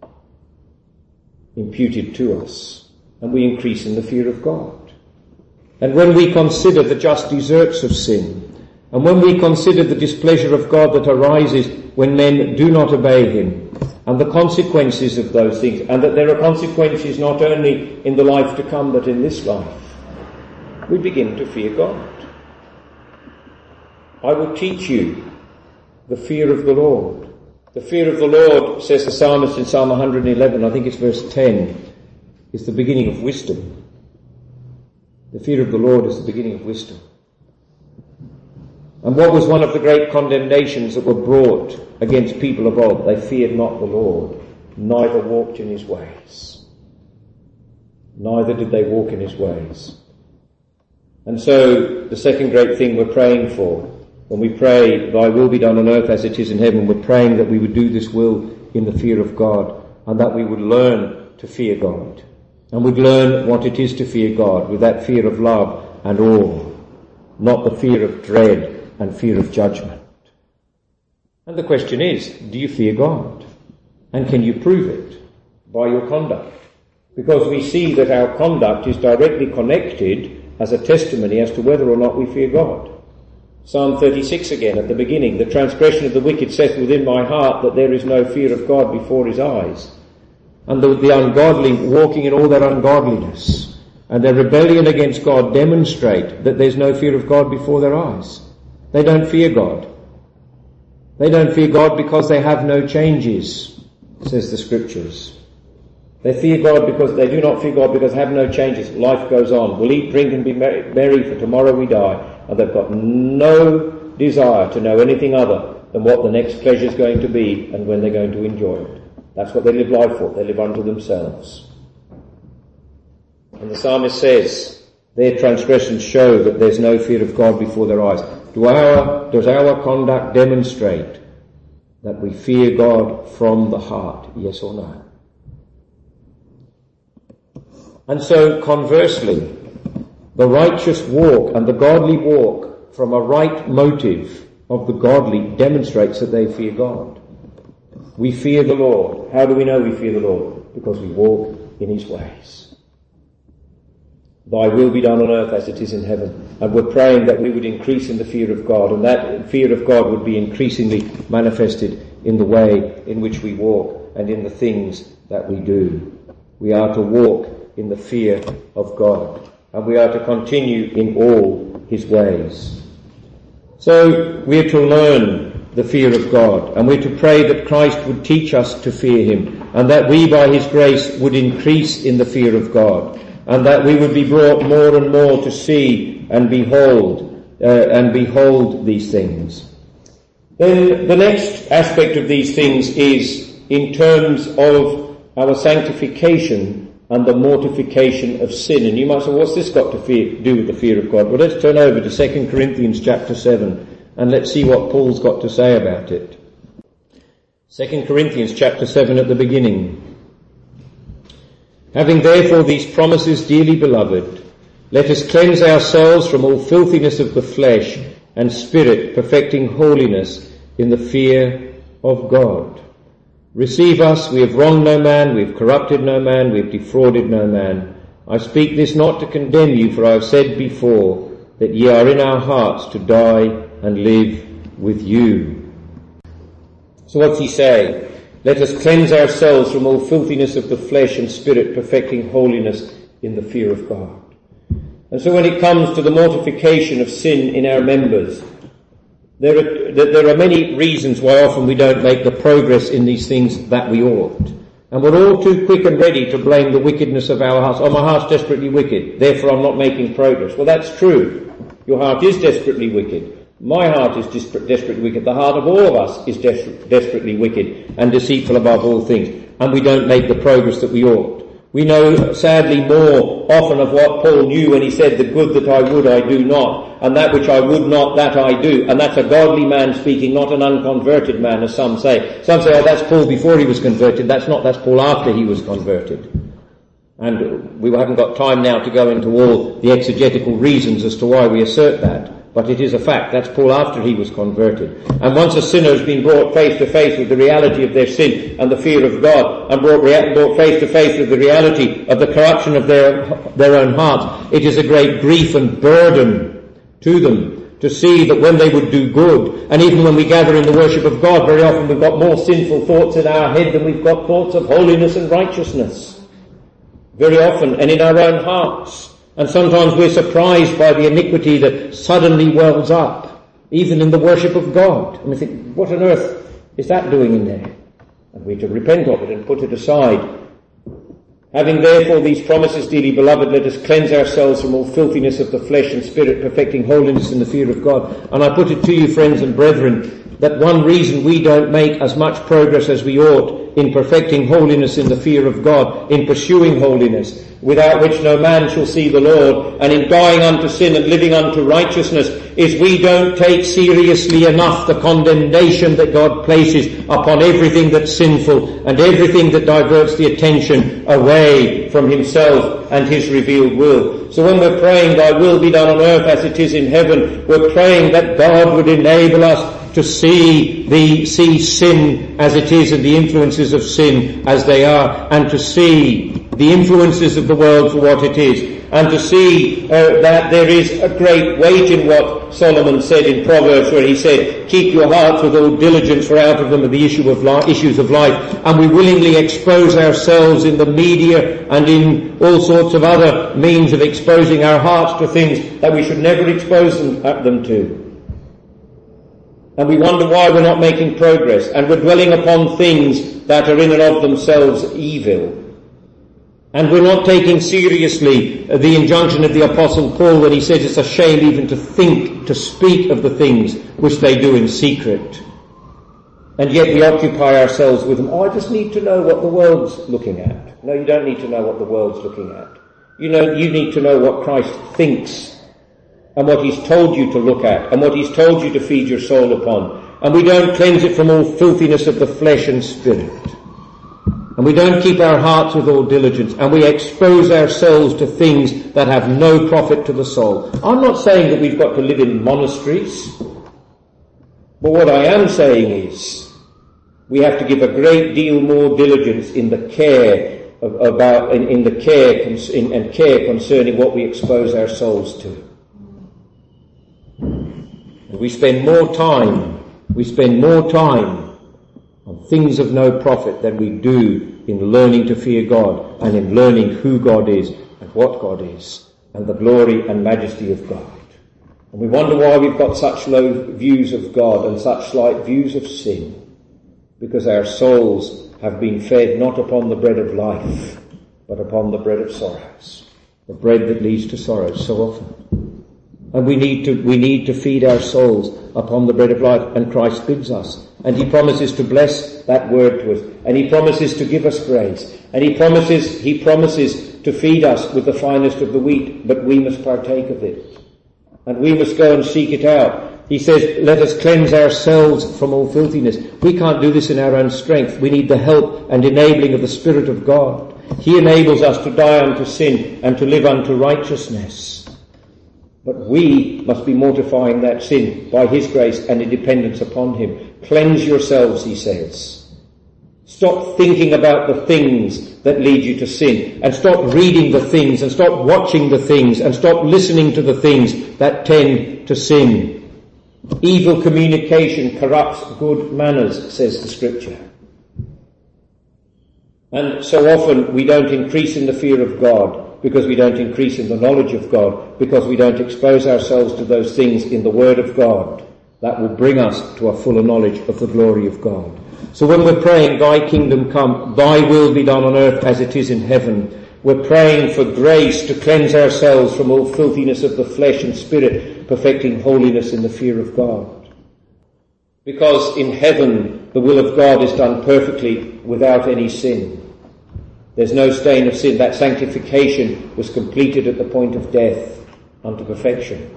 [SPEAKER 1] imputed to us. And we increase in the fear of God. And when we consider the just deserts of sin, and when we consider the displeasure of God that arises when men do not obey him, and the consequences of those things, and that there are consequences not only in the life to come but in this life, we begin to fear God. I will teach you the fear of the Lord. The fear of the Lord, says the psalmist in Psalm one hundred eleven, I think it's verse ten, is the beginning of wisdom. The fear of the Lord is the beginning of wisdom. And what was one of the great condemnations that were brought against people of old? They feared not the Lord, neither walked in his ways. Neither did they walk in his ways. And so the second great thing we're praying for, when we pray, thy will be done on earth as it is in heaven, we're praying that we would do this will in the fear of God, and that we would learn to fear God. And would learn what it is to fear God, with that fear of love and awe, not the fear of dread and fear of judgment. And the question is, do you fear God? And can you prove it by your conduct? Because we see that our conduct is directly connected as a testimony as to whether or not we fear God. Psalm thirty-six again, at the beginning, the transgression of the wicked saith within my heart that there is no fear of God before his eyes. And the, the ungodly walking in all their ungodliness and their rebellion against God demonstrate that there's no fear of God before their eyes. They don't fear God. They don't fear God because they have no changes, says the scriptures. They fear God because they do not fear God because they have no changes. Life goes on. We'll eat, drink and be merry, for tomorrow we die. And they've got no desire to know anything other than what the next pleasure is going to be and when they're going to enjoy it. That's what they live life for. They live unto themselves. And the psalmist says, their transgressions show that there's no fear of God before their eyes. Do our, does our conduct demonstrate that we fear God from the heart? Yes or no? And so, conversely, the righteous walk and the godly walk from a right motive of the godly demonstrates that they fear God. We fear the Lord. How do we know we fear the Lord? Because we walk in his ways. Thy will be done on earth as it is in heaven. And we're praying that we would increase in the fear of God, and that fear of God would be increasingly manifested in the way in which we walk and in the things that we do. We are to walk in the fear of God, and we are to continue in all his ways. So we are to learn the fear of God, and we're to pray that Christ would teach us to fear him, and that we by his grace would increase in the fear of God, and that we would be brought more and more to see and behold uh, and behold these things. Then the next aspect of these things is in terms of our sanctification and the mortification of sin. And you might say, what's this got to fear, do with the fear of God? Well, let's turn over to Second Corinthians chapter seven and let's see what Paul's got to say about it. Second Corinthians chapter seven at the beginning. Having therefore these promises, dearly beloved, let us cleanse ourselves from all filthiness of the flesh and spirit, perfecting holiness in the fear of God. Receive us, we have wronged no man, we have corrupted no man, we have defrauded no man. I speak this not to condemn you, for I have said before that ye are in our hearts to die and live with you. So what's he say? Let us cleanse ourselves from all filthiness of the flesh and spirit, perfecting holiness in the fear of God. And so when it comes to the mortification of sin in our members, There are, there are many reasons why often we don't make the progress in these things that we ought. And we're all too quick and ready to blame the wickedness of our hearts. Oh, my heart's desperately wicked, therefore I'm not making progress. Well, that's true. Your heart is desperately wicked. My heart is desper- desperately wicked. The heart of all of us is des- desperately wicked and deceitful above all things. And we don't make the progress that we ought. We know, sadly, more often of what Paul knew when he said, the good that I would I do not, and that which I would not, that I do. And that's a godly man speaking, not an unconverted man, as some say. Some say, oh, that's Paul before he was converted. That's not, that's Paul after he was converted. And we haven't got time now to go into all the exegetical reasons as to why we assert that. But it is a fact. That's Paul after he was converted. And once a sinner has been brought face to face with the reality of their sin and the fear of God, and brought, rea- brought face to face with the reality of the corruption of their, their own hearts, it is a great grief and burden to them to see that when they would do good, and even when we gather in the worship of God, very often we've got more sinful thoughts in our head than we've got thoughts of holiness and righteousness. Very often, and in our own hearts. And sometimes we're surprised by the iniquity that suddenly wells up, even in the worship of God. And we think, what on earth is that doing in there? And we're to repent of it and put it aside. Having therefore these promises, dearly beloved, let us cleanse ourselves from all filthiness of the flesh and spirit, perfecting holiness in the fear of God. And I put it to you, friends and brethren, that one reason we don't make as much progress as we ought in perfecting holiness in the fear of God, in pursuing holiness, without which no man shall see the Lord, and in dying unto sin and living unto righteousness, is we don't take seriously enough the condemnation that God places upon everything that's sinful and everything that diverts the attention away from himself and his revealed will. So when we're praying, thy will be done on earth as it is in heaven, we're praying that God would enable us to see the see sin as it is and the influences of sin as they are, and to see the influences of the world for what it is, and to see uh, that there is a great weight in what Solomon said in Proverbs, where he said, keep your hearts with all diligence, for out of them are the issue of li- issues of life. And we willingly expose ourselves in the media and in all sorts of other means of exposing our hearts to things that we should never expose them, uh, them to. And we wonder why we're not making progress, and we're dwelling upon things that are in and of themselves evil. And we're not taking seriously the injunction of the Apostle Paul when he says it's a shame even to think, to speak of the things which they do in secret. And yet we occupy ourselves with them. Oh, I just need to know what the world's looking at. No, you don't need to know what the world's looking at. You know, you need to know what Christ thinks, and what he's told you to look at, and what he's told you to feed your soul upon. And we don't cleanse it from all filthiness of the flesh and spirit. And we don't keep our hearts with all diligence, and we expose ourselves to things that have no profit to the soul. I'm not saying that we've got to live in monasteries, but what I am saying is we have to give a great deal more diligence in the care of, about in, in the care in, and care concerning what we expose our souls to. We spend more time, we spend more time on things of no profit than we do in learning to fear God and in learning who God is and what God is and the glory and majesty of God. And we wonder why we've got such low views of God and such slight views of sin, because our souls have been fed not upon the bread of life, but upon the bread of sorrows, the bread that leads to sorrows so often. And we need to, we need to feed our souls upon the bread of life, and Christ bids us. And he promises to bless that word to us. And he promises to give us grace. And he promises, he promises to feed us with the finest of the wheat, but we must partake of it. And we must go and seek it out. He says, let us cleanse ourselves from all filthiness. We can't do this in our own strength. We need the help and enabling of the Spirit of God. He enables us to die unto sin and to live unto righteousness. But we must be mortifying that sin by his grace and in dependence upon him. Cleanse yourselves, he says. Stop thinking about the things that lead you to sin, and stop reading the things, and stop watching the things, and stop listening to the things that tend to sin. Evil communication corrupts good manners, says the Scripture. And so often we don't increase in the fear of God, because we don't increase in the knowledge of God, because we don't expose ourselves to those things in the Word of God that will bring us to a fuller knowledge of the glory of God. So when we're praying, thy kingdom come, thy will be done on earth as it is in heaven, we're praying for grace to cleanse ourselves from all filthiness of the flesh and spirit, perfecting holiness in the fear of God. Because in heaven, the will of God is done perfectly without any sin. There's no stain of sin. That sanctification was completed at the point of death unto perfection.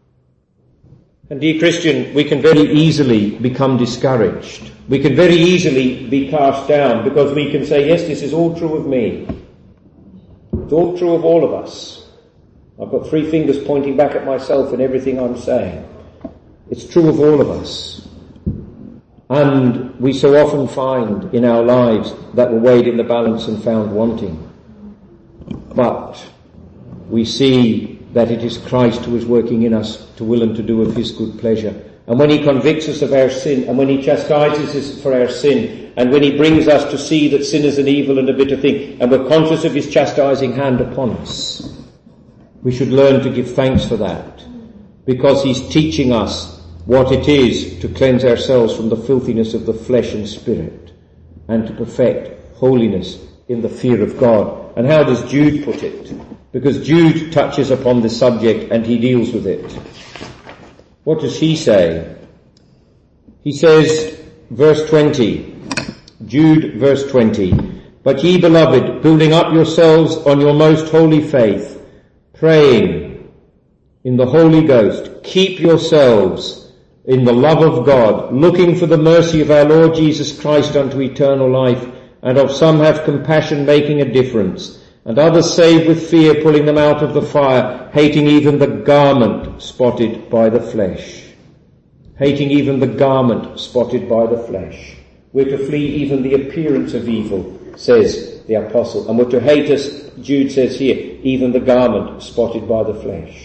[SPEAKER 1] And dear Christian, we can very easily become discouraged. We can very easily be cast down because we can say, yes, this is all true of me. It's all true of all of us. I've got three fingers pointing back at myself in everything I'm saying. It's true of all of us. And we so often find in our lives that we're weighed in the balance and found wanting. But we see that it is Christ who is working in us to will and to do of his good pleasure. And when he convicts us of our sin, and when he chastises us for our sin, and when he brings us to see that sin is an evil and a bitter thing, and we're conscious of his chastising hand upon us, we should learn to give thanks for that, because he's teaching us what it is to cleanse ourselves from the filthiness of the flesh and spirit, and to perfect holiness in the fear of God. And how does Jude put it? Because Jude touches upon this subject and he deals with it. What does he say? He says, verse twenty, Jude verse twenty, but ye beloved, building up yourselves on your most holy faith, praying in the Holy Ghost, keep yourselves in the love of God, looking for the mercy of our Lord Jesus Christ unto eternal life, and of some have compassion, making a difference, and others save with fear, pulling them out of the fire, hating even the garment spotted by the flesh. Hating even the garment spotted by the flesh. We're to flee even the appearance of evil, says the apostle, and we're to hate us, Jude says here, even the garment spotted by the flesh.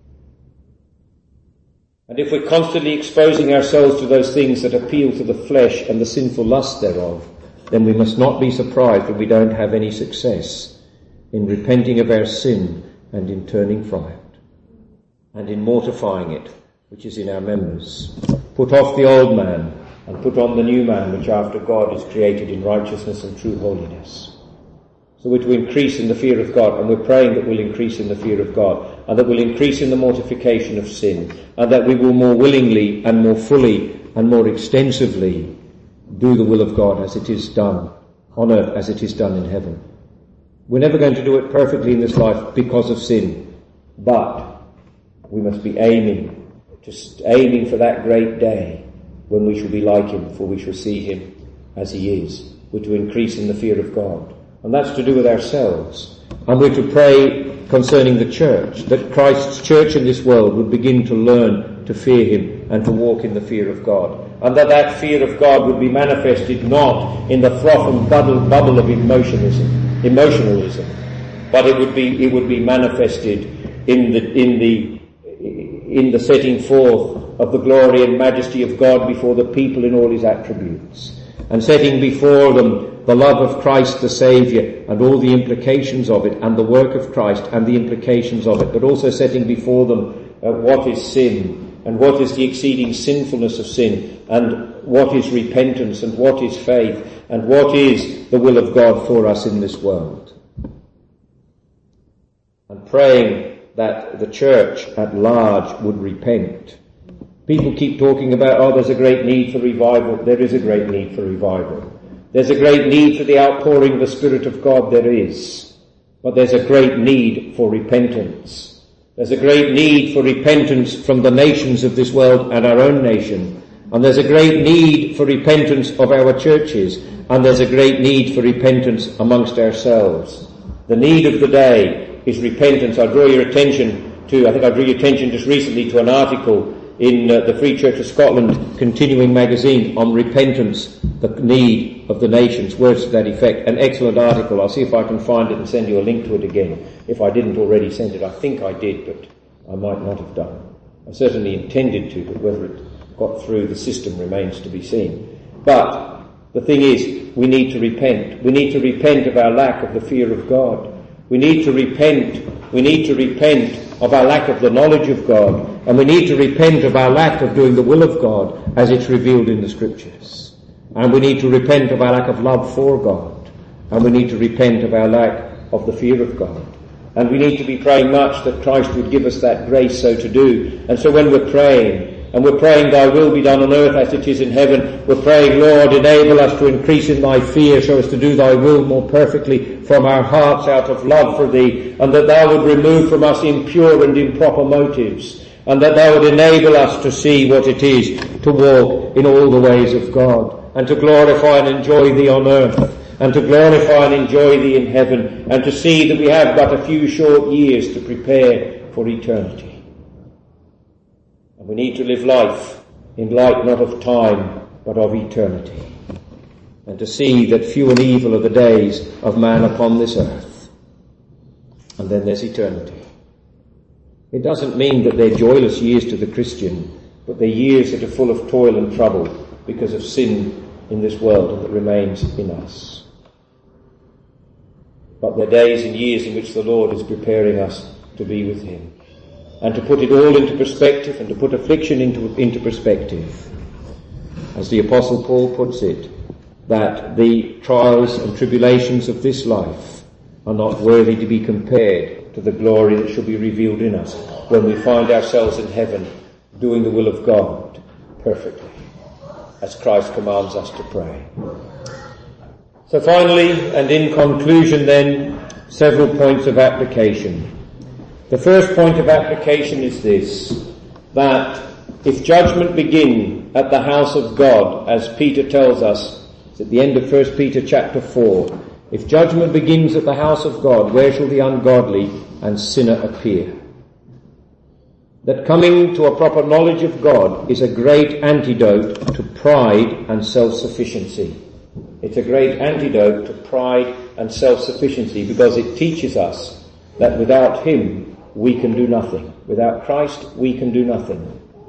[SPEAKER 1] And if we're constantly exposing ourselves to those things that appeal to the flesh and the sinful lust thereof, then we must not be surprised that we don't have any success in repenting of our sin and in turning from it, and in mortifying it, which is in our members. Put off the old man, and put on the new man, which after God is created in righteousness and true holiness. So we're to increase in the fear of God, and we're praying that we'll increase in the fear of God, and that we'll increase in the mortification of sin, and that we will more willingly and more fully and more extensively do the will of God as it is done on earth, as it is done in heaven. We're never going to do it perfectly in this life because of sin, but we must be aiming, just aiming for that great day when we shall be like him, for we shall see him as he is. We're to increase in the fear of God. And that's to do with ourselves. And we're to pray concerning the church, that Christ's church in this world would begin to learn to fear him and to walk in the fear of God. And that that fear of God would be manifested not in the froth and bubble, bubble of emotionalism, emotionalism, but it would be it would be manifested in the in the in the setting forth of the glory and majesty of God before the people in all his attributes, and setting before them the love of Christ the Saviour and all the implications of it, and the work of Christ and the implications of it, but also setting before them uh, what is sin, and what is the exceeding sinfulness of sin, and what is repentance, and what is faith, and what is the will of God for us in this world. And praying that the church at large would repent. People keep talking about, oh, there's a great need for revival. There is a great need for revival. There's a great need for the outpouring of the Spirit of God. There is. But there's a great need for repentance. There's a great need for repentance from the nations of this world and our own nation. And there's a great need for repentance of our churches. And there's a great need for repentance amongst ourselves. The need of the day is repentance. I draw your attention to, I think I drew your attention just recently to an article in uh, the Free Church of Scotland continuing magazine on repentance, the need of the nations, words to that effect. An excellent article. I'll see if I can find it and send you a link to it again, if I didn't already send it. I think I did, but I might not have done. I certainly intended to, but whether it got through the system remains to be seen. But the thing is, we need to repent. We need to repent of our lack of the fear of God. We need to repent. We need to repent of our lack of the knowledge of God, and we need to repent of our lack of doing the will of God as it's revealed in the Scriptures. And we need to repent of our lack of love for God, and we need to repent of our lack of the fear of God. And we need to be praying much that Christ would give us that grace so to do. And so when we're praying, and we're praying, thy will be done on earth as it is in heaven, we're praying, Lord, enable us to increase in thy fear so as to do thy will more perfectly from our hearts out of love for thee, and that thou would remove from us impure and improper motives, and that thou would enable us to see what it is to walk in all the ways of God, and to glorify and enjoy thee on earth, and to glorify and enjoy thee in heaven, and to see that we have but a few short years to prepare for eternity. And we need to live life in light not of time, but of eternity, and to see that few and evil are the days of man upon this earth. And then there's eternity. It doesn't mean that they're joyless years to the Christian, but they're years that are full of toil and trouble because of sin in this world that remains in us. But they're days and years in which the Lord is preparing us to be with him. And to put it all into perspective, and to put affliction into, into perspective, as the Apostle Paul puts it, that the trials and tribulations of this life are not worthy to be compared to the glory that shall be revealed in us when we find ourselves in heaven doing the will of God perfectly, as Christ commands us to pray. So finally, and in conclusion then, several points of application. The first point of application is this, that if judgment begin at the house of God, as Peter tells us, it's at the end of First Peter chapter four, if judgment begins at the house of God, where shall the ungodly and sinner appear? That coming to a proper knowledge of God is a great antidote to pride and self-sufficiency. It's a great antidote to pride and self-sufficiency, because it teaches us that without him we can do nothing. Without Christ we can do nothing.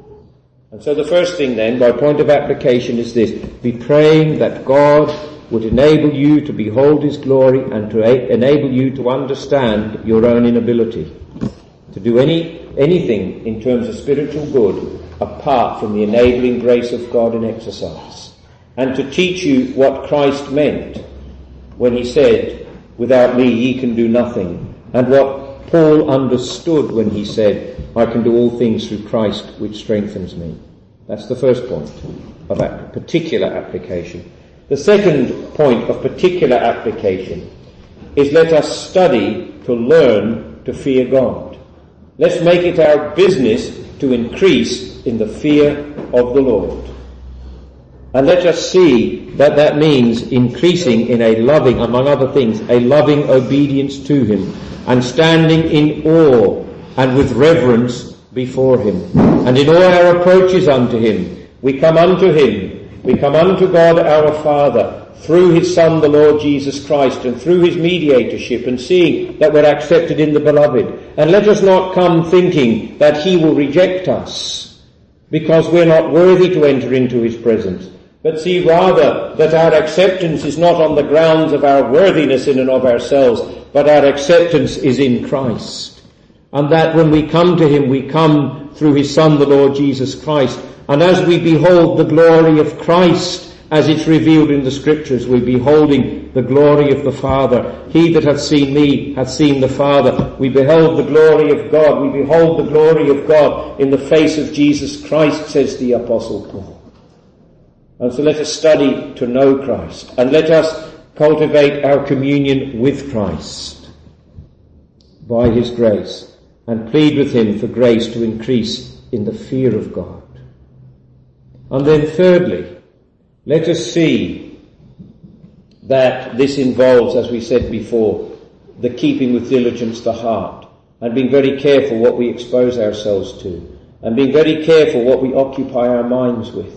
[SPEAKER 1] And so the first thing then, by point of application, is this: be praying that God would enable you to behold his glory and to a- enable you to understand your own inability to do any anything in terms of spiritual good apart from the enabling grace of God in exercise, and to teach you what Christ meant when he said, without me ye can do nothing, and what Paul understood when he said, I can do all things through Christ which strengthens me. That's the first point of that particular application. The second point of particular application is, let us study to learn to fear God. Let's make it our business to increase in the fear of the Lord. And let us see that that means increasing in a loving, among other things, a loving obedience to him, and standing in awe and with reverence before him. And in all our approaches unto him, we come unto him, we come unto God our Father, through his Son, the Lord Jesus Christ, and through his mediatorship, and seeing that we're accepted in the Beloved. And let us not come thinking that he will reject us because we're not worthy to enter into his presence, but see rather that our acceptance is not on the grounds of our worthiness in and of ourselves, but our acceptance is in Christ. And that when we come to him, we come through his Son, the Lord Jesus Christ. And as we behold the glory of Christ, as it's revealed in the Scriptures, we're beholding the glory of the Father. He that hath seen me hath seen the Father. We behold the glory of God. We behold the glory of God in the face of Jesus Christ, says the Apostle Paul. And so let us study to know Christ, and let us cultivate our communion with Christ by his grace, and plead with him for grace to increase in the fear of God. And then thirdly, let us see that this involves, as we said before, the keeping with diligence the heart, and being very careful what we expose ourselves to, and being very careful what we occupy our minds with,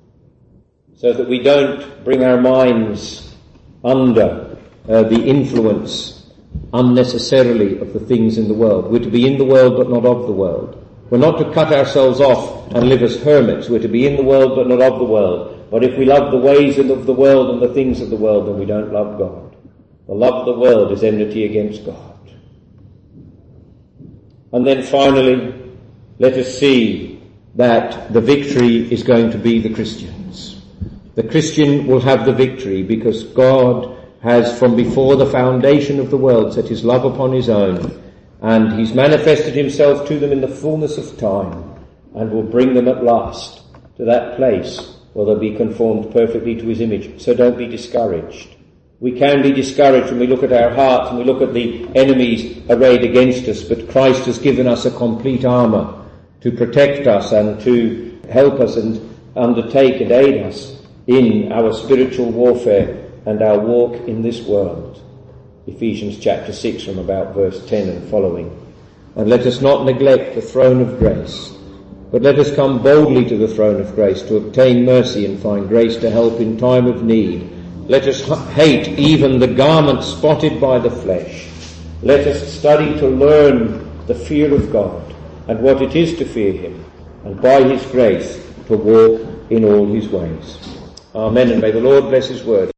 [SPEAKER 1] so that we don't bring our minds under uh, the influence unnecessarily of the things in the world. We're to be in the world but not of the world. We're not to cut ourselves off and live as hermits. We're to be in the world but not of the world. But if we love the ways of the world and the things of the world, then we don't love God. The love of the world is enmity against God. And then finally, let us see that the victory is going to be the Christians. The Christian will have the victory because God has from before the foundation of the world set his love upon his own, and he's manifested himself to them in the fullness of time, and will bring them at last to that place where they'll be conformed perfectly to his image. So don't be discouraged. We can be discouraged when we look at our hearts and we look at the enemies arrayed against us, but Christ has given us a complete armour to protect us and to help us and undertake and aid us in our spiritual warfare and our walk in this world. Ephesians chapter six from about verse ten and following. And let us not neglect the throne of grace, but let us come boldly to the throne of grace to obtain mercy and find grace to help in time of need. Let us hate even the garment spotted by the flesh. Let us study to learn the fear of God and what it is to fear him, and by his grace to walk in all his ways. Amen, and may the Lord bless his word.